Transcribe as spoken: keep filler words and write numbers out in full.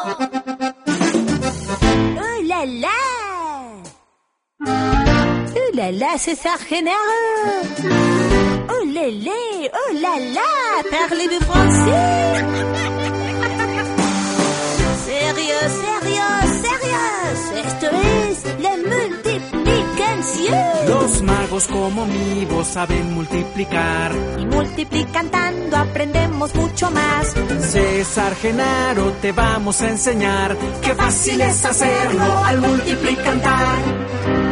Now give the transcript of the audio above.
Oh là là! Oh là là, César Genaro! Oh là là! Oh là là! Parlez-vous français? Sérieux, sérieux, sérieux. Esto es la multiplicación. Los magos como mi voz saben multiplicar. Y multiplicando aprendemos mucho más. César Genaro, te vamos a enseñar qué fácil es hacerlo al multiplicar.